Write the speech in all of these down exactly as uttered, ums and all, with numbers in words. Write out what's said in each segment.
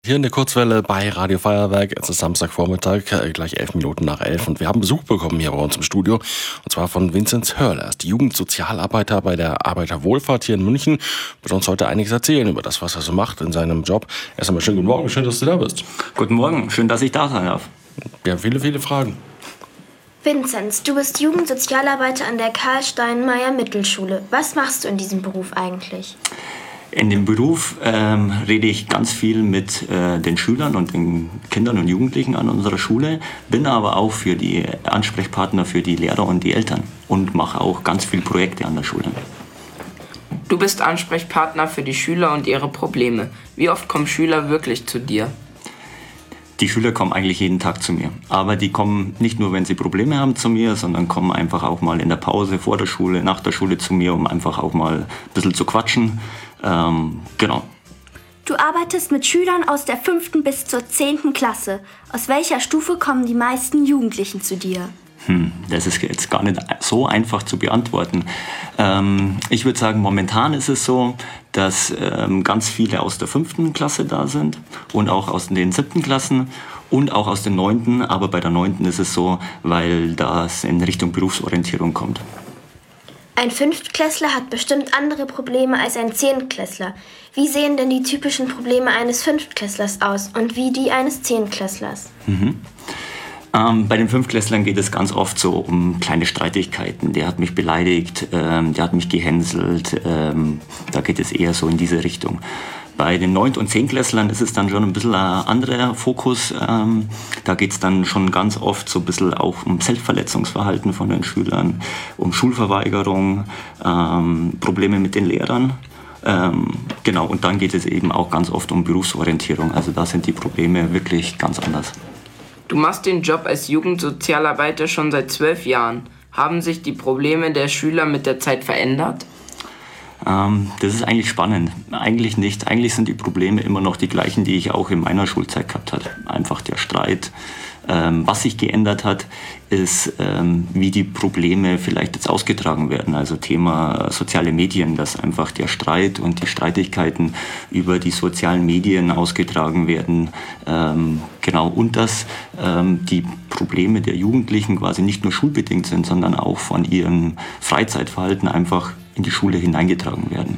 Hier in der Kurzwelle bei Radio Feuerwerk. Es ist Samstagvormittag, äh, gleich elf Minuten nach elf. Und wir haben Besuch bekommen hier bei uns im Studio. Und zwar von Vinzenz Hörler. Er ist die Jugendsozialarbeiter bei der Arbeiterwohlfahrt hier in München. Wird uns heute einiges erzählen über das, was er so macht in seinem Job. Erst einmal schönen guten Morgen. Schön, dass du da bist. Guten Morgen. Schön, dass ich da sein darf. Wir haben viele, viele Fragen. Vinzenz, du bist Jugendsozialarbeiter an der Karl-Steinmeier-Mittelschule. Was machst du in diesem Beruf eigentlich? In dem Beruf ähm, rede ich ganz viel mit äh, den Schülern und den Kindern und Jugendlichen an unserer Schule, bin aber auch für die Ansprechpartner für die Lehrer und die Eltern und mache auch ganz viele Projekte an der Schule. Du bist Ansprechpartner für die Schüler und ihre Probleme. Wie oft kommen Schüler wirklich zu dir? Die Schüler kommen eigentlich jeden Tag zu mir. Aber die kommen nicht nur, wenn sie Probleme haben, zu mir, sondern kommen einfach auch mal in der Pause, vor der Schule, nach der Schule zu mir, um einfach auch mal ein bisschen zu quatschen. Ähm, genau. Du arbeitest mit Schülern aus der fünften bis zur zehnten Klasse. Aus welcher Stufe kommen die meisten Jugendlichen zu dir? Hm, das ist jetzt gar nicht so einfach zu beantworten. Ähm, ich würde sagen, momentan ist es so, dass ähm, ganz viele aus der fünften Klasse da sind und auch aus den siebten Klassen und auch aus den neunten. Aber bei der neunten ist es so, weil das in Richtung Berufsorientierung kommt. Ein Fünftklässler hat bestimmt andere Probleme als ein Zehntklässler. Wie sehen denn die typischen Probleme eines Fünftklässlers aus und wie die eines Zehntklässlers? Mhm. Ähm, bei den Fünftklässlern geht es ganz oft so um kleine Streitigkeiten. Der hat mich beleidigt, ähm, der hat mich gehänselt. Ähm, da geht es eher so in diese Richtung. Bei den Neunt- und Zehntklässlern ist es dann schon ein bisschen ein anderer Fokus. Ähm, da geht es dann schon ganz oft so ein bisschen auch um Selbstverletzungsverhalten von den Schülern, um Schulverweigerung, ähm, Probleme mit den Lehrern. Ähm, genau, und dann geht es eben auch ganz oft um Berufsorientierung. Also da sind die Probleme wirklich ganz anders. Du machst den Job als Jugendsozialarbeiter schon seit zwölf Jahren. Haben sich die Probleme der Schüler mit der Zeit verändert? Ähm, das ist eigentlich spannend. Eigentlich nicht. Eigentlich sind die Probleme immer noch die gleichen, die ich auch in meiner Schulzeit gehabt habe. Einfach der Streit. Ähm, was sich geändert hat, ist, ähm, wie die Probleme vielleicht jetzt ausgetragen werden. Also Thema soziale Medien, dass einfach der Streit und die Streitigkeiten über die sozialen Medien ausgetragen werden. Ähm, genau. Und dass ähm, die Probleme der Jugendlichen quasi nicht nur schulbedingt sind, sondern auch von ihrem Freizeitverhalten einfach in die Schule hineingetragen werden.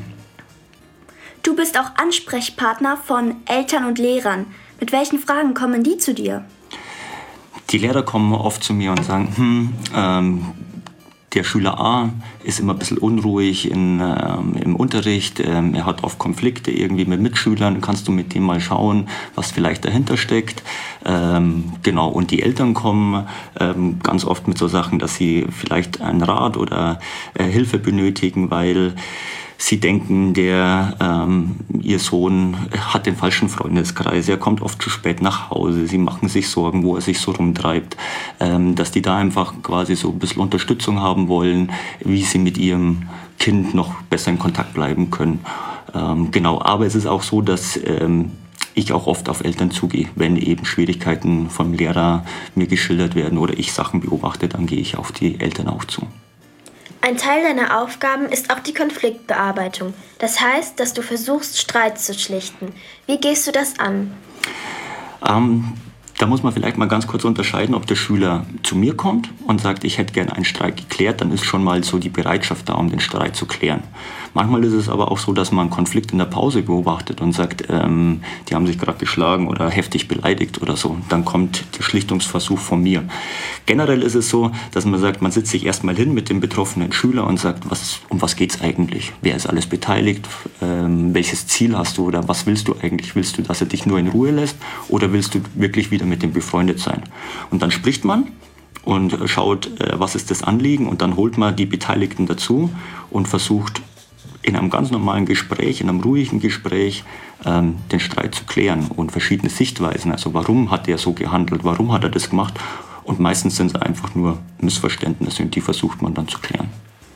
Du bist auch Ansprechpartner von Eltern und Lehrern. Mit welchen Fragen kommen die zu dir? Die Lehrer kommen oft zu mir und sagen, hm, ähm, der Schüler A ist immer ein bisschen unruhig in, ähm, im Unterricht, ähm, er hat oft Konflikte irgendwie mit Mitschülern, kannst du mit dem mal schauen, was vielleicht dahinter steckt. Ähm, genau, und die Eltern kommen ähm, ganz oft mit so Sachen, dass sie vielleicht einen Rat oder äh, Hilfe benötigen, weil sie denken, der, ähm, ihr Sohn hat den falschen Freundeskreis, er kommt oft zu spät nach Hause, sie machen sich Sorgen, wo er sich so rumtreibt, ähm, dass die da einfach quasi so ein bisschen Unterstützung haben wollen, wie sie mit ihrem Kind noch besser in Kontakt bleiben können. Ähm, genau, aber es ist auch so, dass ähm, ich auch oft auf Eltern zugehe, wenn eben Schwierigkeiten vom Lehrer mir geschildert werden oder ich Sachen beobachte, dann gehe ich auf die Eltern auch zu. Ein Teil deiner Aufgaben ist auch die Konfliktbearbeitung. Das heißt, dass du versuchst, Streit zu schlichten. Wie gehst du das an? Ähm, da muss man vielleicht mal ganz kurz unterscheiden, ob der Schüler zu mir kommt und sagt, ich hätte gerne einen Streit geklärt, dann ist schon mal so die Bereitschaft da, um den Streit zu klären. Manchmal ist es aber auch so, dass man einen Konflikt in der Pause beobachtet und sagt, ähm, die haben sich gerade geschlagen oder heftig beleidigt oder so. Dann kommt der Schlichtungsversuch von mir. Generell ist es so, dass man sagt, man sitzt sich erstmal hin mit dem betroffenen Schüler und sagt, was, um was geht's eigentlich? Wer ist alles beteiligt? Ähm, welches Ziel hast du oder was willst du eigentlich? Willst du, dass er dich nur in Ruhe lässt oder willst du wirklich wieder mit dem befreundet sein? Und dann spricht man und schaut, was ist das Anliegen, und dann holt man die Beteiligten dazu und versucht in einem ganz normalen Gespräch, in einem ruhigen Gespräch, ähm, den Streit zu klären und verschiedene Sichtweisen. Also warum hat er so gehandelt, warum hat er das gemacht? Und meistens sind es einfach nur Missverständnisse und die versucht man dann zu klären.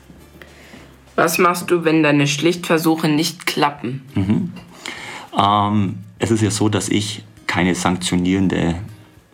Was machst du, wenn deine Schlichtversuche nicht klappen? Mhm. Ähm, es ist ja so, dass ich keine sanktionierende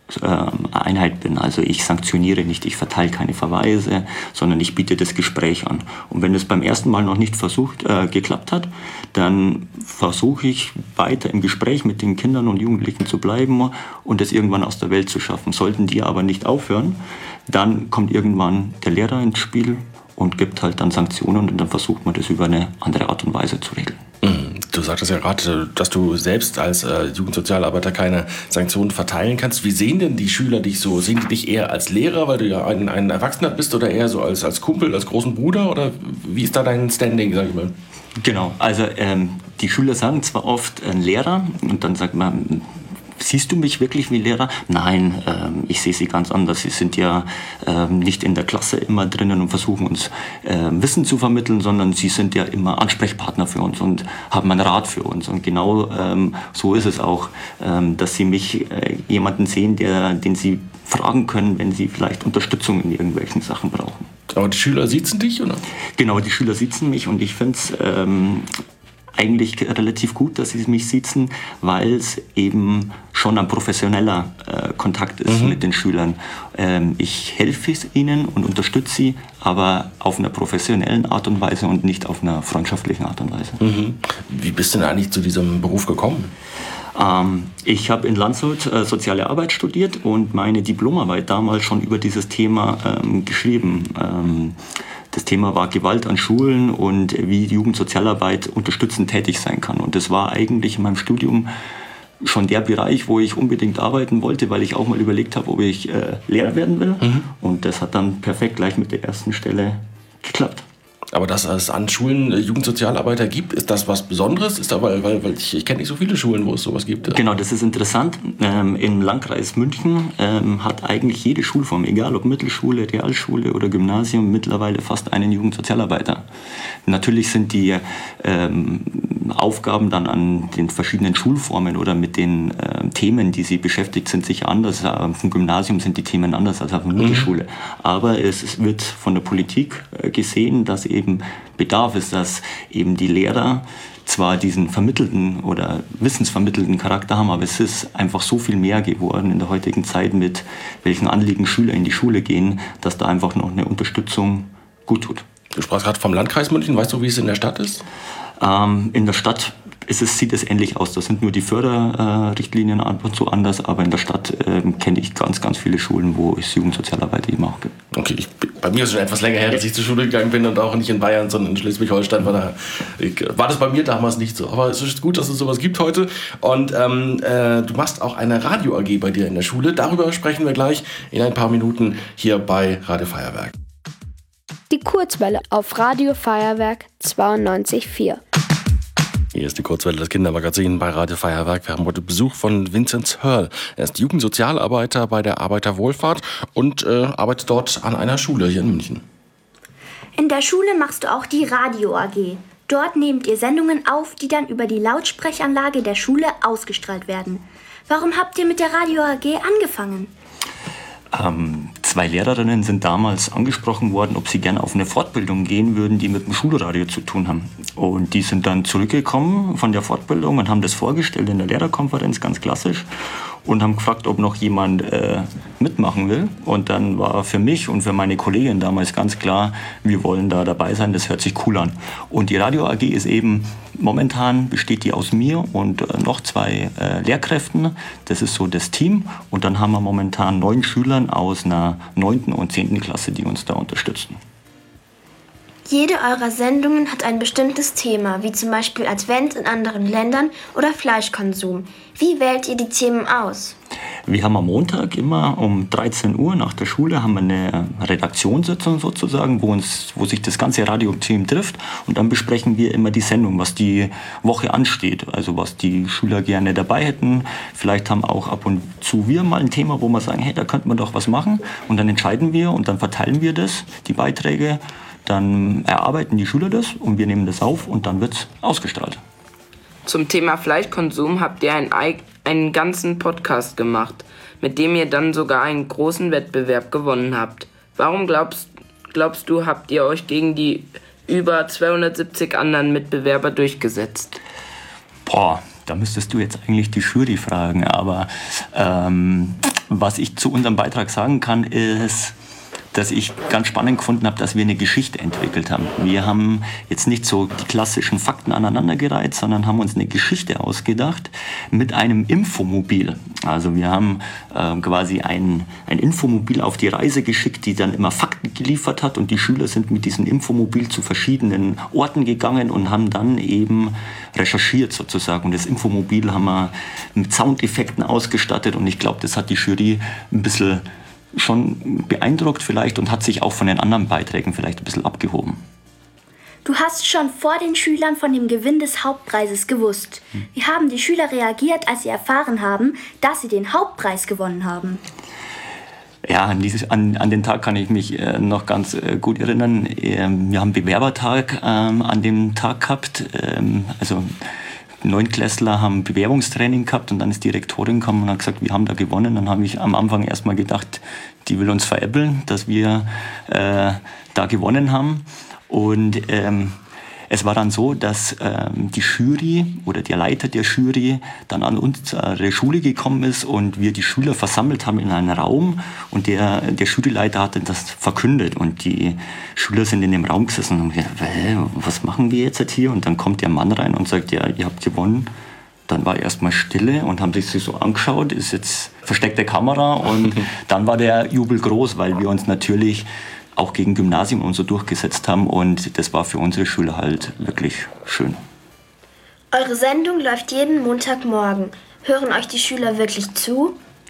Einheit bin. Also ich sanktioniere nicht, ich verteile keine Verweise, sondern ich biete das Gespräch an. Und wenn es beim ersten Mal noch nicht versucht, äh, geklappt hat, dann versuche ich weiter im Gespräch mit den Kindern und Jugendlichen zu bleiben und es irgendwann aus der Welt zu schaffen. Sollten die aber nicht aufhören, dann kommt irgendwann der Lehrer ins Spiel und gibt halt dann Sanktionen und dann versucht man das über eine andere Art und Weise zu regeln. Du sagtest ja gerade, dass du selbst als äh, Jugendsozialarbeiter keine Sanktionen verteilen kannst. Wie sehen denn die Schüler dich so? Sehen die dich eher als Lehrer, weil du ja ein, ein Erwachsener bist, oder eher so als, als Kumpel, als großen Bruder? Oder wie ist da dein Standing, sag ich mal? Genau, also ähm, die Schüler sagen zwar oft äh, Lehrer und dann sagt man, siehst du mich wirklich wie Lehrer? Nein, ähm, ich sehe sie ganz anders. Sie sind ja ähm, nicht in der Klasse immer drinnen und versuchen uns äh, Wissen zu vermitteln, sondern sie sind ja immer Ansprechpartner für uns und haben einen Rat für uns. Und genau ähm, so ist es auch, ähm, dass sie mich äh, jemanden sehen, der, den sie fragen können, wenn sie vielleicht Unterstützung in irgendwelchen Sachen brauchen. Aber die Schüler siezen dich, oder? Genau, die Schüler siezen mich und ich finde es ähm, eigentlich relativ gut, dass sie mich siezen, weil es eben schon ein professioneller äh, Kontakt ist mhm. mit den Schülern. Ähm, ich helfe ihnen und unterstütze sie, aber auf einer professionellen Art und Weise und nicht auf einer freundschaftlichen Art und Weise. Mhm. Wie bist du denn eigentlich zu diesem Beruf gekommen? Ähm, ich habe in Landshut äh, Soziale Arbeit studiert und meine Diplomarbeit damals schon über dieses Thema ähm, geschrieben. Ähm, Das Thema war Gewalt an Schulen und wie die Jugendsozialarbeit unterstützend tätig sein kann. Und das war eigentlich in meinem Studium schon der Bereich, wo ich unbedingt arbeiten wollte, weil ich auch mal überlegt habe, ob ich äh, Lehrer werden will. Mhm. Und das hat dann perfekt gleich mit der ersten Stelle geklappt. Aber dass es an Schulen Jugendsozialarbeiter gibt, ist das was Besonderes? Ist da, weil, weil, weil ich, ich kenne nicht so viele Schulen, wo es sowas gibt. Genau, das ist interessant. Ähm, im Landkreis München ähm, hat eigentlich jede Schulform, egal ob Mittelschule, Realschule oder Gymnasium, mittlerweile fast einen Jugendsozialarbeiter. Natürlich sind die ähm, Aufgaben dann an den verschiedenen Schulformen oder mit den äh, Themen, die sie beschäftigt sind, sicher anders. Auf dem Gymnasium sind die Themen anders als auf der Mittelschule. Mhm. Aber es wird von der Politik äh, gesehen, dass eben Bedarf ist, dass eben die Lehrer zwar diesen vermittelten oder wissensvermittelten Charakter haben, aber es ist einfach so viel mehr geworden in der heutigen Zeit, mit welchen Anliegen Schüler in die Schule gehen, dass da einfach noch eine Unterstützung gut tut. Du sprachst gerade vom Landkreis München. Weißt du, wie es in der Stadt ist? Ähm, in der Stadt ist es, sieht es ähnlich aus. Da sind nur die Förderrichtlinien ab und zu anders, aber in der Stadt äh, kenne ich ganz, ganz viele Schulen, wo es Jugendsozialarbeit eben auch gibt. Okay, ich, bei mir ist es schon etwas länger her, dass ich zur Schule gegangen bin und auch nicht in Bayern, sondern in Schleswig-Holstein. War, da, ich, war das bei mir damals nicht so. Aber es ist gut, dass es sowas gibt heute. Und ähm, äh, du machst auch eine Radio-A G bei dir in der Schule. Darüber sprechen wir gleich in ein paar Minuten hier bei Radio Feuerwerk. Die Kurzwelle auf Radio Feuerwerk zweiundneunzig Komma vier. Hier ist die Kurzwelle, das Kindermagazin bei Radio Feuerwerk. Wir haben heute Besuch von Vinzenz Hörl. Er ist Jugendsozialarbeiter bei der Arbeiterwohlfahrt und äh, arbeitet dort an einer Schule hier in München. In der Schule machst du auch die Radio-A G. Dort nehmt ihr Sendungen auf, die dann über die Lautsprechanlage der Schule ausgestrahlt werden. Warum habt ihr mit der Radio-A G angefangen? Ähm, zwei Lehrerinnen sind damals angesprochen worden, ob sie gerne auf eine Fortbildung gehen würden, die mit dem Schulradio zu tun haben. Und die sind dann zurückgekommen von der Fortbildung und haben das vorgestellt in der Lehrerkonferenz, ganz klassisch, und haben gefragt, ob noch jemand äh, mitmachen will. Und dann war für mich und für meine Kollegin damals ganz klar, wir wollen da dabei sein, das hört sich cool an. Und die Radio-A G ist eben, momentan besteht die aus mir und äh, noch zwei äh, Lehrkräften. Das ist so das Team. Und dann haben wir momentan neun Schülern aus einer neunten und zehnten Klasse, die uns da unterstützen. Jede eurer Sendungen hat ein bestimmtes Thema, wie zum Beispiel Advent in anderen Ländern oder Fleischkonsum. Wie wählt ihr die Themen aus? Wir haben am Montag immer um dreizehn Uhr nach der Schule haben wir eine Redaktionssitzung sozusagen, wo, uns, wo sich das ganze Radioteam trifft und dann besprechen wir immer die Sendung, was die Woche ansteht, also was die Schüler gerne dabei hätten. Vielleicht haben auch ab und zu wir mal ein Thema, wo wir sagen, hey, da könnte man doch was machen und dann entscheiden wir und dann verteilen wir das, die Beiträge. Dann erarbeiten die Schüler das und wir nehmen das auf und dann wird es ausgestrahlt. Zum Thema Fleischkonsum habt ihr einen, einen ganzen Podcast gemacht, mit dem ihr dann sogar einen großen Wettbewerb gewonnen habt. Warum glaubst, glaubst du, habt ihr euch gegen die über zweihundertsiebzig anderen Mitbewerber durchgesetzt? Boah, da müsstest du jetzt eigentlich die Jury fragen, aber ähm, Was ich zu unserem Beitrag sagen kann, ist, dass ich ganz spannend gefunden habe, dass wir eine Geschichte entwickelt haben. Wir haben jetzt nicht so die klassischen Fakten aneinandergereiht, sondern haben uns eine Geschichte ausgedacht mit einem Infomobil. Also wir haben äh, quasi ein, ein Infomobil auf die Reise geschickt, die dann immer Fakten geliefert hat, und die Schüler sind mit diesem Infomobil zu verschiedenen Orten gegangen und haben dann eben recherchiert sozusagen. Und das Infomobil haben wir mit Soundeffekten ausgestattet, und ich glaube, das hat die Jury ein bisschen schon beeindruckt vielleicht und hat sich auch von den anderen Beiträgen vielleicht ein bisschen abgehoben. Du hast schon vor den Schülern von dem Gewinn des Hauptpreises gewusst. Wie haben die Schüler reagiert, als sie erfahren haben, dass sie den Hauptpreis gewonnen haben? Ja, an, dieses, an, an den Tag kann ich mich äh, noch ganz äh, gut erinnern. Ähm, wir haben Bewerbertag ähm, an dem Tag gehabt. Ähm, also Neunklässler haben Bewerbungstraining gehabt, und dann ist die Rektorin gekommen und hat gesagt, wir haben da gewonnen. Dann habe ich am Anfang erstmal gedacht, die will uns veräppeln, dass wir äh, da gewonnen haben. Und ähm, es war dann so, dass ähm, die Jury oder der Leiter der Jury dann an unsere Schule gekommen ist und wir die Schüler versammelt haben in einen Raum, und der, der Juryleiter hatte das verkündet, und die Schüler sind in dem Raum gesessen und haben gesagt, was machen wir jetzt hier? Und dann kommt der Mann rein und sagt, ja, ihr habt gewonnen. Dann war erstmal Stille und haben sich so angeschaut, ist jetzt versteckte Kamera, und dann war der Jubel groß, weil wir uns natürlich auch gegen Gymnasium und so durchgesetzt haben, und das war für unsere Schüler halt wirklich schön. Eure Sendung läuft jeden Montagmorgen. Hören euch die Schüler wirklich zu?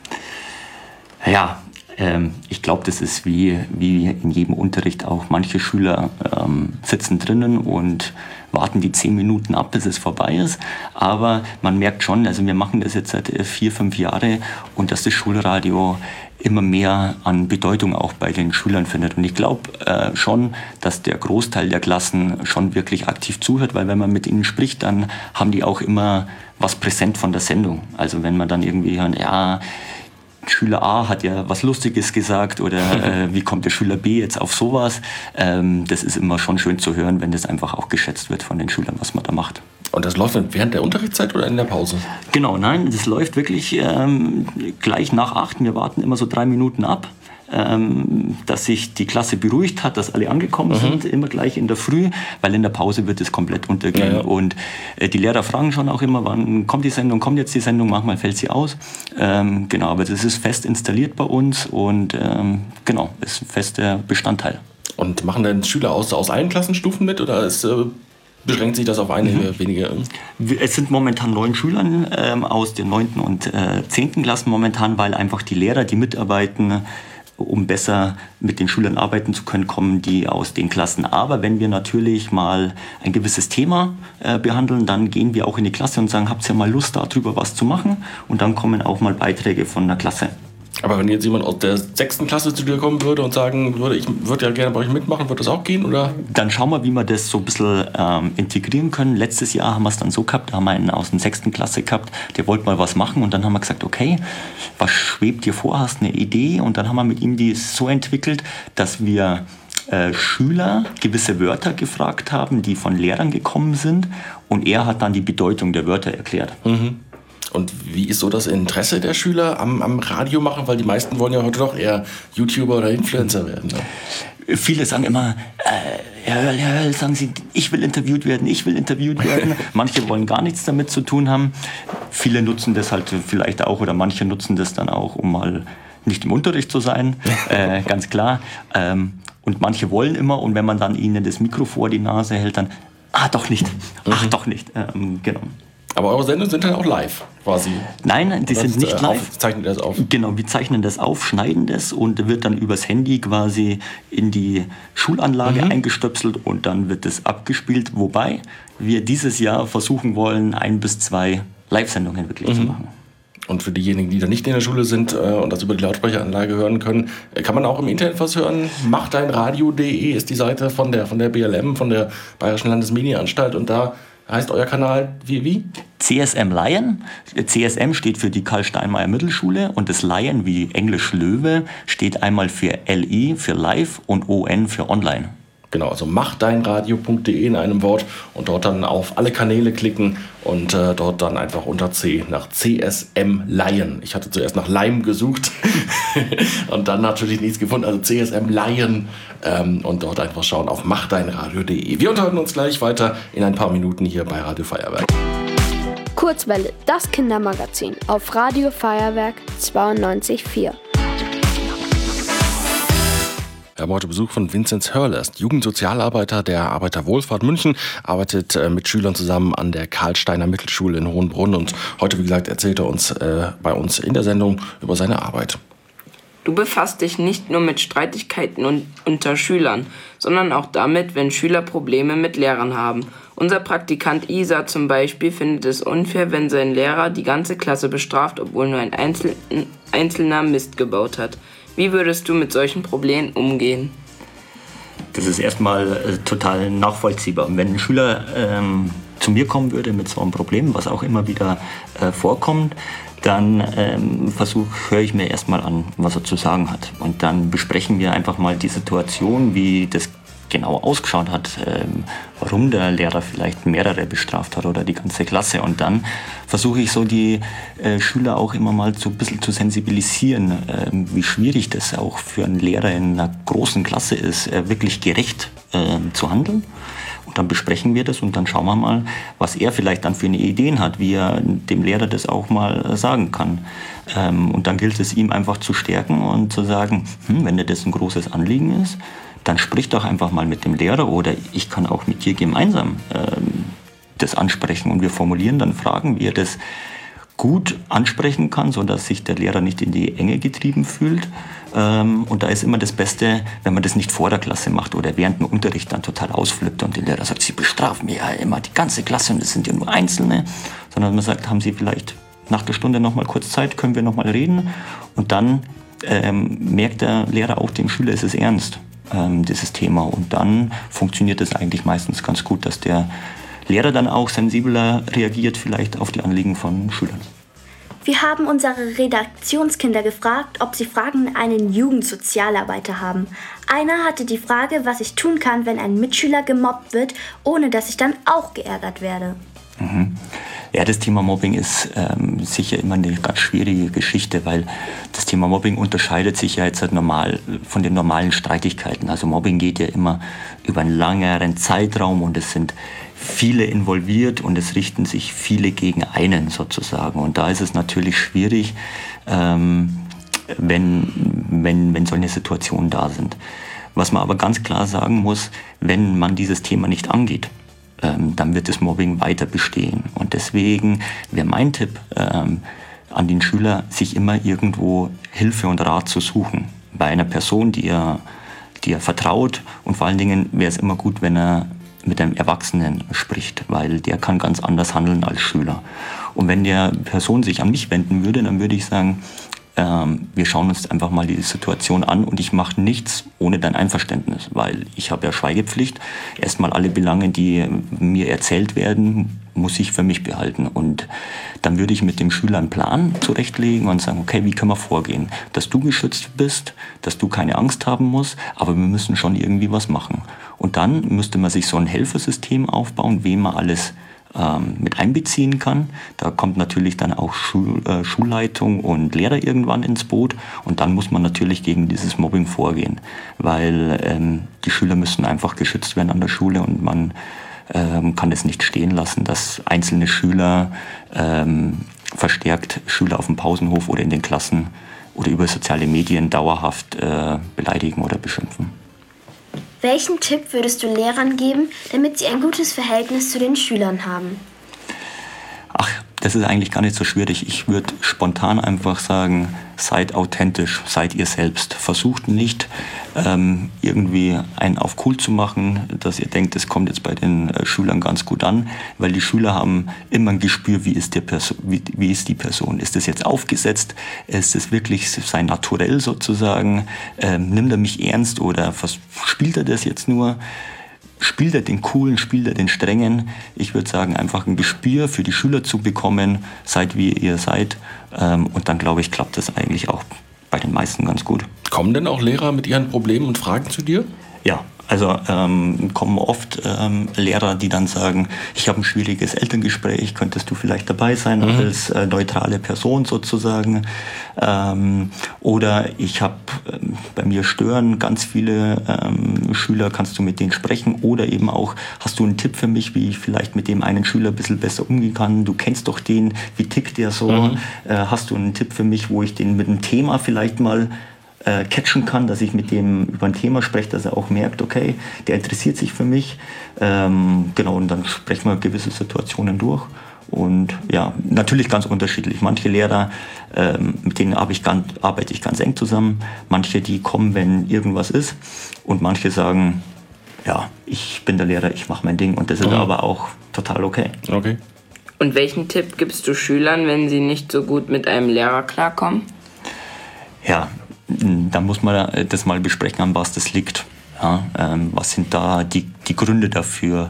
Ja, ähm, ich glaube, das ist wie, wie in jedem Unterricht auch. Manche Schüler ähm, sitzen drinnen und warten die zehn Minuten ab, bis es vorbei ist. Aber man merkt schon, also wir machen das jetzt seit vier, fünf Jahren, und dass das Schulradio immer mehr an Bedeutung auch bei den Schülern findet. Und ich glaube äh, schon, dass der Großteil der Klassen schon wirklich aktiv zuhört, weil wenn man mit ihnen spricht, dann haben die auch immer was präsent von der Sendung. Also wenn man dann irgendwie hört, ja, Schüler A hat ja was Lustiges gesagt, oder äh, wie kommt der Schüler B jetzt auf sowas, ähm, das ist immer schon schön zu hören, wenn das einfach auch geschätzt wird von den Schülern, was man da macht. Und das läuft dann während der Unterrichtszeit oder in der Pause? Genau, nein, das läuft wirklich ähm, gleich nach acht. Wir warten immer so drei Minuten ab, ähm, dass sich die Klasse beruhigt hat, dass alle angekommen mhm. sind, immer gleich in der Früh, weil in der Pause wird es komplett untergehen. Ja, ja. Und äh, die Lehrer fragen schon auch immer, wann kommt die Sendung, kommt jetzt die Sendung, manchmal fällt sie aus. Ähm, genau, aber das ist fest installiert bei uns, und ähm, genau, ist ein fester Bestandteil. Und machen denn Schüler aus, aus allen Klassenstufen mit, oder ist... Äh beschränkt sich das auf einige mhm. wenige? Es sind momentan neun Schüler ähm, aus den neunten und zehnten Klassen momentan, weil einfach die Lehrer, die mitarbeiten, um besser mit den Schülern arbeiten zu können, kommen die aus den Klassen. Aber wenn wir natürlich mal ein gewisses Thema äh, behandeln, dann gehen wir auch in die Klasse und sagen, habt ihr mal Lust, darüber was zu machen? Und dann kommen auch mal Beiträge von der Klasse. Aber wenn jetzt jemand aus der sechsten Klasse zu dir kommen würde und sagen würde, ich würde ja gerne bei euch mitmachen, würde das auch gehen, oder? Dann schauen wir, wie wir das so ein bisschen ähm, integrieren können. Letztes Jahr haben wir es dann so gehabt, da haben wir einen aus der sechsten Klasse gehabt, der wollte mal was machen, und dann haben wir gesagt, okay, was schwebt dir vor, hast eine Idee? Und dann haben wir mit ihm die so entwickelt, dass wir äh, Schüler gewisse Wörter gefragt haben, die von Lehrern gekommen sind, und er hat dann die Bedeutung der Wörter erklärt. Mhm. Und wie ist so das Interesse der Schüler am, am Radio machen? Weil die meisten wollen ja heute doch eher YouTuber oder Influencer werden. Ne? Viele sagen immer, äh, Herr Höll, Herr Höll, sagen Sie, ich will interviewt werden, ich will interviewt werden. Manche wollen gar nichts damit zu tun haben. Viele nutzen das halt vielleicht auch, oder manche nutzen das dann auch, um mal nicht im Unterricht zu sein, äh, ganz klar. Ähm, und manche wollen immer, und wenn man dann ihnen das Mikro vor die Nase hält, dann, ah, doch nicht, ach, mhm. doch nicht, ähm, genau. Aber eure Sendungen sind dann auch live, quasi? Nein, die das sind nicht live. Auf, zeichnen das auf? Genau, wir zeichnen das auf, schneiden das, und wird dann übers Handy quasi in die Schulanlage mhm. eingestöpselt, und dann wird das abgespielt. Wobei wir dieses Jahr versuchen wollen, ein bis zwei Live-Sendungen wirklich mhm. zu machen. Und für diejenigen, die da nicht in der Schule sind äh, und das über die Lautsprecheranlage hören können, äh, kann man auch im Internet was hören. Machdeinradio punkt de ist die Seite von der, von der B L M, von der Bayerischen Landesmedienanstalt, und da heißt euer Kanal wie? wie? C S M Lion. C S M steht für die Karl-Steinmeier Mittelschule, und das Lion, wie Englisch Löwe, steht einmal für L I für Live und O N für Online. Genau, also machdeinradio punkt de in einem Wort und dort dann auf alle Kanäle klicken und äh, dort dann einfach unter C nach C S M Laien. Ich hatte zuerst nach Leim gesucht und dann natürlich nichts gefunden, also C S M Laien ähm, und dort einfach schauen auf machdeinradio punkt de. Wir unterhalten uns gleich weiter in ein paar Minuten hier bei Radio Feuerwerk. Kurzwelle, das Kindermagazin auf Radio Feuerwerk zweiundneunzig Komma vier. Wir haben heute Besuch von Vinzenz Hörlers, Jugendsozialarbeiter der Arbeiterwohlfahrt München, arbeitet äh, mit Schülern zusammen an der Karlsteiner Mittelschule in Hohenbrunn und heute, wie gesagt, erzählt er uns äh, bei uns in der Sendung über seine Arbeit. Du befasst dich nicht nur mit Streitigkeiten un- unter Schülern, sondern auch damit, wenn Schüler Probleme mit Lehrern haben. Unser Praktikant Isa zum Beispiel findet es unfair, wenn sein Lehrer die ganze Klasse bestraft, obwohl nur ein Einzel- Einzelner Mist gebaut hat. Wie würdest du mit solchen Problemen umgehen? Das ist erstmal äh, total nachvollziehbar. Wenn ein Schüler ähm, zu mir kommen würde mit so einem Problem, was auch immer wieder äh, vorkommt, dann ähm, versuch, höre ich mir erstmal an, was er zu sagen hat. Und dann besprechen wir einfach mal die Situation, wie das genau ausgeschaut hat, ähm, warum der Lehrer vielleicht mehrere bestraft hat oder die ganze Klasse. Und dann versuche ich so die äh, Schüler auch immer mal so ein bisschen zu sensibilisieren, äh, wie schwierig das auch für einen Lehrer in einer großen Klasse ist, äh, wirklich gerecht äh, zu handeln. Und dann besprechen wir das und dann schauen wir mal, was er vielleicht dann für eine Ideen hat, wie er dem Lehrer das auch mal sagen kann. Ähm, und dann gilt es ihm einfach zu stärken und zu sagen, hm, wenn dir das ein großes Anliegen ist, dann sprich doch einfach mal mit dem Lehrer oder ich kann auch mit dir gemeinsam ähm, das ansprechen und wir formulieren dann Fragen, wie er das gut ansprechen kann, sodass sich der Lehrer nicht in die Enge getrieben fühlt. Ähm, und da ist immer das Beste, wenn man das nicht vor der Klasse macht oder während dem Unterricht dann total ausflippt und der Lehrer sagt, Sie bestrafen mir ja immer die ganze Klasse und das sind ja nur Einzelne, sondern man sagt, haben Sie vielleicht nach der Stunde noch mal kurz Zeit, können wir noch mal reden und dann ähm, merkt der Lehrer auch, dem Schüler ist es ernst, ähm, dieses Thema und dann funktioniert es eigentlich meistens ganz gut, dass der Lehrer dann auch sensibler reagiert vielleicht auf die Anliegen von Schülern. Wir haben unsere Redaktionskinder gefragt, ob sie Fragen an einen Jugendsozialarbeiter haben. Einer hatte die Frage, was ich tun kann, wenn ein Mitschüler gemobbt wird, ohne dass ich dann auch geärgert werde. Mhm. Ja, das Thema Mobbing ist ähm, sicher immer eine ganz schwierige Geschichte, weil das Thema Mobbing unterscheidet sich ja jetzt halt normal von den normalen Streitigkeiten. Also Mobbing geht ja immer über einen längeren Zeitraum und es sind viele involviert und es richten sich viele gegen einen sozusagen. Und da ist es natürlich schwierig, ähm, wenn, wenn, wenn solche Situationen da sind. Was man aber ganz klar sagen muss, wenn man dieses Thema nicht angeht, ähm, dann wird das Mobbing weiter bestehen. Und deswegen wäre mein Tipp ähm, an den Schüler, sich immer irgendwo Hilfe und Rat zu suchen. Bei einer Person, die er, die er vertraut. Und vor allen Dingen wäre es immer gut, wenn er mit einem Erwachsenen spricht, weil der kann ganz anders handeln als Schüler. Und wenn der Person sich an mich wenden würde, dann würde ich sagen, ähm, wir schauen uns einfach mal die Situation an und ich mache nichts ohne dein Einverständnis, weil ich habe ja Schweigepflicht. Erstmal alle Belange, die mir erzählt werden, muss ich für mich behalten. Und dann würde ich mit dem Schüler einen Plan zurechtlegen und sagen, okay, wie können wir vorgehen? Dass du geschützt bist, dass du keine Angst haben musst, aber wir müssen schon irgendwie was machen. Und dann müsste man sich so ein Helfersystem aufbauen, wen man alles ähm, mit einbeziehen kann. Da kommt natürlich dann auch Schul, äh, Schulleitung und Lehrer irgendwann ins Boot. Und dann muss man natürlich gegen dieses Mobbing vorgehen, weil ähm, die Schüler müssen einfach geschützt werden an der Schule und man ähm, kann es nicht stehen lassen, dass einzelne Schüler ähm, verstärkt Schüler auf dem Pausenhof oder in den Klassen oder über soziale Medien dauerhaft äh, beleidigen oder beschimpfen. Welchen Tipp würdest du Lehrern geben, damit sie ein gutes Verhältnis zu den Schülern haben? Ach, das ist eigentlich gar nicht so schwierig. Ich würde spontan einfach sagen, seid authentisch, seid ihr selbst. Versucht nicht ähm, irgendwie einen auf cool zu machen, dass ihr denkt, das kommt jetzt bei den äh, Schülern ganz gut an, weil die Schüler haben immer ein Gespür, wie ist, der Perso- wie, wie ist die Person. Ist das jetzt aufgesetzt? Ist das wirklich sein Naturell sozusagen? Ähm, nimmt er mich ernst oder was, spielt er das jetzt nur? Spielt er den Coolen, spielt er den Strengen? Ich würde sagen, einfach ein Gespür für die Schüler zu bekommen, seid wie ihr seid. Und dann, glaube ich, klappt das eigentlich auch bei den meisten ganz gut. Kommen denn auch Lehrer mit ihren Problemen und Fragen zu dir? Ja, Also ähm, kommen oft ähm, Lehrer, die dann sagen, ich habe ein schwieriges Elterngespräch, könntest du vielleicht dabei sein, mhm. als äh, neutrale Person sozusagen. Ähm, oder ich habe, äh, bei mir stören ganz viele ähm, Schüler, kannst du mit denen sprechen? Oder eben auch, hast du einen Tipp für mich, wie ich vielleicht mit dem einen Schüler ein bisschen besser umgehen kann? Du kennst doch den, wie tickt der so? Mhm. Äh, hast du einen Tipp für mich, wo ich den mit einem Thema vielleicht mal Äh, catchen kann, dass ich mit dem über ein Thema spreche, dass er auch merkt, okay, der interessiert sich für mich. Ähm, genau, und dann sprechen wir gewisse Situationen durch. Und ja, natürlich ganz unterschiedlich. Manche Lehrer, ähm, mit denen ich ganz, arbeite ich ganz eng zusammen. Manche, die kommen, wenn irgendwas ist. Und manche sagen, ja, ich bin der Lehrer, ich mache mein Ding. Und das ist mhm. aber auch total okay. Okay. Und welchen Tipp gibst du Schülern, wenn sie nicht so gut mit einem Lehrer klarkommen? Ja, da muss man das mal besprechen, an was das liegt. Ja, ähm, was sind da die, die Gründe dafür?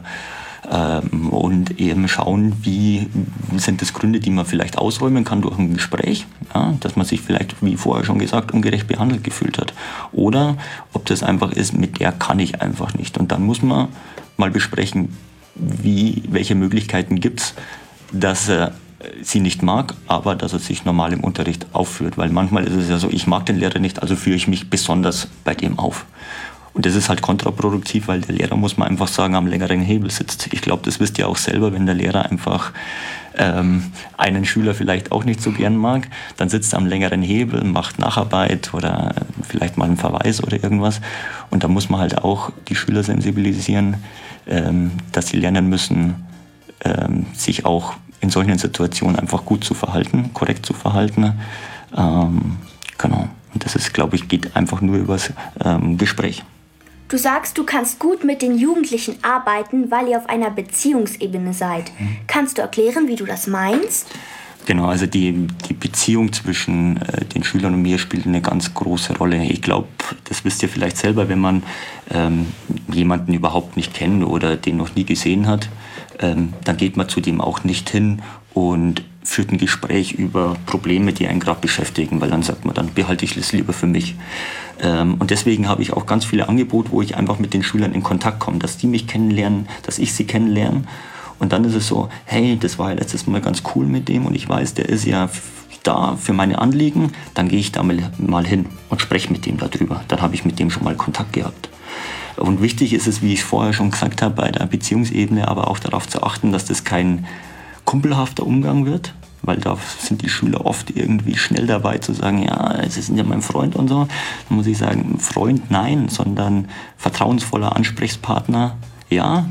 Ähm, und eben schauen, wie sind das Gründe, die man vielleicht ausräumen kann durch ein Gespräch, ja, dass man sich vielleicht, wie vorher schon gesagt, ungerecht behandelt gefühlt hat. Oder ob das einfach ist, mit der kann ich einfach nicht. Und dann muss man mal besprechen, wie, welche Möglichkeiten gibt es, dass er sie nicht mag, aber dass er sich normal im Unterricht aufführt. Weil manchmal ist es ja so, ich mag den Lehrer nicht, also führe ich mich besonders bei dem auf. Und das ist halt kontraproduktiv, weil der Lehrer, muss man einfach sagen, am längeren Hebel sitzt. Ich glaube, das wisst ihr auch selber, wenn der Lehrer einfach ähm, einen Schüler vielleicht auch nicht so gern mag, dann sitzt er am längeren Hebel, macht Nacharbeit oder vielleicht mal einen Verweis oder irgendwas. Und da muss man halt auch die Schüler sensibilisieren, ähm, dass sie lernen müssen, ähm, sich auch in solchen Situationen einfach gut zu verhalten, korrekt zu verhalten. Ähm, genau. Und das ist, glaube ich, geht einfach nur übers ähm, Gespräch. Du sagst, du kannst gut mit den Jugendlichen arbeiten, weil ihr auf einer Beziehungsebene seid. Mhm. Kannst du erklären, wie du das meinst? Genau, also die, die Beziehung zwischen äh, den Schülern und mir spielt eine ganz große Rolle. Ich glaube, das wisst ihr vielleicht selber, wenn man ähm, jemanden überhaupt nicht kennt oder den noch nie gesehen hat, ähm, dann geht man zu dem auch nicht hin und führt ein Gespräch über Probleme, die einen gerade beschäftigen, weil dann sagt man, dann behalte ich das lieber für mich. Ähm, und deswegen habe ich auch ganz viele Angebote, wo ich einfach mit den Schülern in Kontakt komme, dass die mich kennenlernen, dass ich sie kennenlerne. Und dann ist es so, hey, das war ja letztes Mal ganz cool mit dem und ich weiß, der ist ja da für meine Anliegen, dann gehe ich da mal hin und spreche mit dem darüber. Dann habe ich mit dem schon mal Kontakt gehabt. Und wichtig ist es, wie ich vorher schon gesagt habe, bei der Beziehungsebene aber auch darauf zu achten, dass das kein kumpelhafter Umgang wird, weil da sind die Schüler oft irgendwie schnell dabei zu sagen, ja, Sie sind ja mein Freund und so. Dann muss ich sagen, Freund nein, sondern vertrauensvoller Ansprechpartner, ja,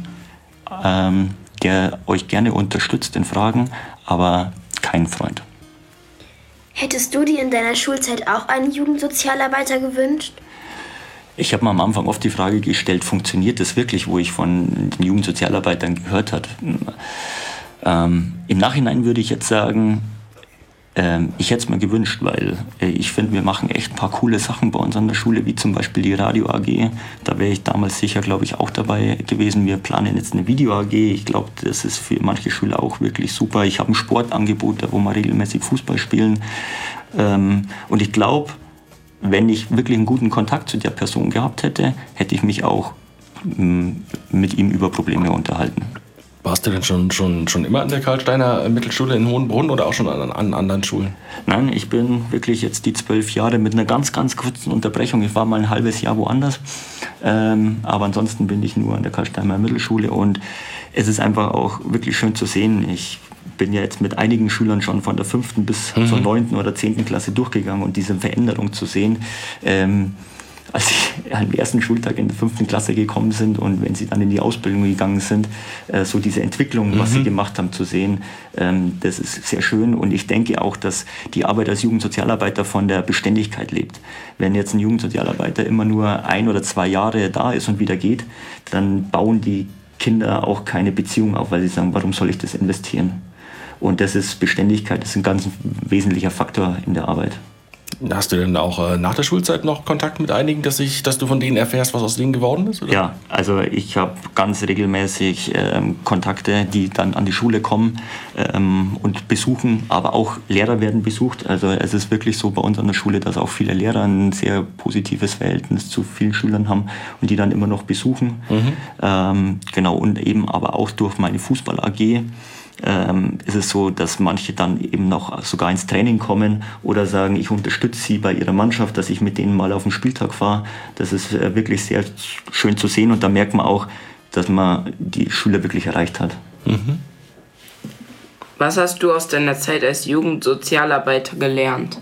ähm, der euch gerne unterstützt in Fragen, aber kein Freund. Hättest du dir in deiner Schulzeit auch einen Jugendsozialarbeiter gewünscht? Ich habe mir am Anfang oft die Frage gestellt, funktioniert das wirklich, wo ich von den Jugendsozialarbeitern gehört habe. Ähm, Im Nachhinein würde ich jetzt sagen, ähm, ich hätte es mir gewünscht, weil äh, ich finde, wir machen echt ein paar coole Sachen bei uns an der Schule, wie zum Beispiel die Radio A G. Da wäre ich damals sicher, glaube ich, auch dabei gewesen. Wir planen jetzt eine Video A G. Ich glaube, das ist für manche Schüler auch wirklich super. Ich habe ein Sportangebot, wo wir regelmäßig Fußball spielen. Ähm, und ich glaube, wenn ich wirklich einen guten Kontakt zu der Person gehabt hätte, hätte ich mich auch m, mit ihm über Probleme unterhalten. Warst du denn schon, schon, schon immer an der Karl-Steiner Mittelschule in Hohenbrunn oder auch schon an, an anderen Schulen? Nein, ich bin wirklich jetzt die zwölf Jahre mit einer ganz, ganz kurzen Unterbrechung. Ich war mal ein halbes Jahr woanders. Ähm, aber ansonsten bin ich nur an der Karl-Steiner Mittelschule. Und es ist einfach auch wirklich schön zu sehen. Ich bin ja jetzt mit einigen Schülern schon von der fünften bis mhm. zur neunten oder zehnten Klasse durchgegangen. Und diese Veränderung zu sehen, ähm, als sie am ersten Schultag in der fünften Klasse gekommen sind und wenn sie dann in die Ausbildung gegangen sind, äh, so diese Entwicklung, mhm. was sie gemacht haben, zu sehen, ähm, das ist sehr schön. Und ich denke auch, dass die Arbeit als Jugendsozialarbeiter von der Beständigkeit lebt. Wenn jetzt ein Jugendsozialarbeiter immer nur ein oder zwei Jahre da ist und wieder geht, dann bauen die Kinder auch keine Beziehung auf, weil sie sagen, warum soll ich das investieren? Und das ist Beständigkeit, das ist ein ganz wesentlicher Faktor in der Arbeit. Hast du denn auch äh, nach der Schulzeit noch Kontakt mit einigen, dass, ich, dass du von denen erfährst, was aus denen geworden ist? Oder? Ja, also ich habe ganz regelmäßig ähm, Kontakte, die dann an die Schule kommen ähm, und besuchen, aber auch Lehrer werden besucht. Also es ist wirklich so bei uns an der Schule, dass auch viele Lehrer ein sehr positives Verhältnis zu vielen Schülern haben und die dann immer noch besuchen. Mhm. Ähm, genau, und eben aber auch durch meine Fußball-A G Ähm, ist es so, dass manche dann eben noch sogar ins Training kommen oder sagen, ich unterstütze sie bei ihrer Mannschaft, dass ich mit denen mal auf den Spieltag fahre. Das ist äh, wirklich sehr schön zu sehen und da merkt man auch, dass man die Schüler wirklich erreicht hat. Mhm. Was hast du aus deiner Zeit als Jugendsozialarbeiter gelernt?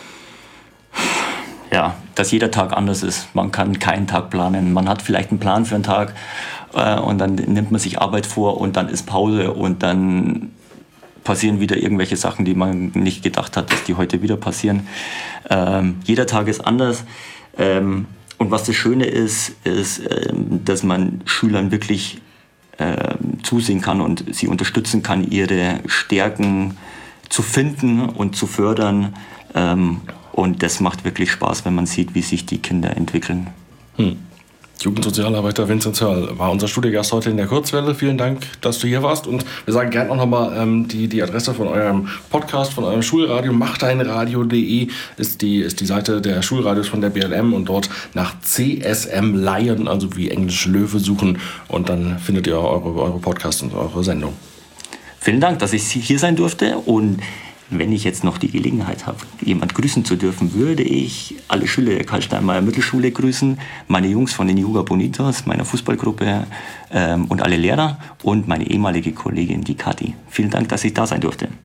Ja, dass jeder Tag anders ist. Man kann keinen Tag planen. Man hat vielleicht einen Plan für einen Tag äh, und dann nimmt man sich Arbeit vor und dann ist Pause und dann passieren wieder irgendwelche Sachen, die man nicht gedacht hat, dass die heute wieder passieren. Ähm, jeder Tag ist anders. Ähm, und was das Schöne ist, ist, ähm, dass man Schülern wirklich ähm, zusehen kann und sie unterstützen kann, ihre Stärken zu finden und zu fördern. Ähm, Und das macht wirklich Spaß, wenn man sieht, wie sich die Kinder entwickeln. Hm. Jugendsozialarbeiter Vinzenz Hörl war unser Studiogast heute in der Kurzwelle. Vielen Dank, dass du hier warst. Und wir sagen gerne auch nochmal ähm, die, die Adresse von eurem Podcast, von eurem Schulradio. machdeinradio punkt de ist die, ist die Seite der Schulradios von der B L M. Und dort nach C S M Lion, also wie Englisch Löwe, suchen. Und dann findet ihr eure, eure Podcasts und eure Sendung. Vielen Dank, dass ich hier sein durfte. Und wenn ich jetzt noch die Gelegenheit habe, jemand grüßen zu dürfen, würde ich alle Schüler der Karl-Steinmeier Mittelschule grüßen, meine Jungs von den Juga Bonitos, meiner Fußballgruppe ähm, und alle Lehrer und meine ehemalige Kollegin, die Kathi. Vielen Dank, dass ich da sein durfte.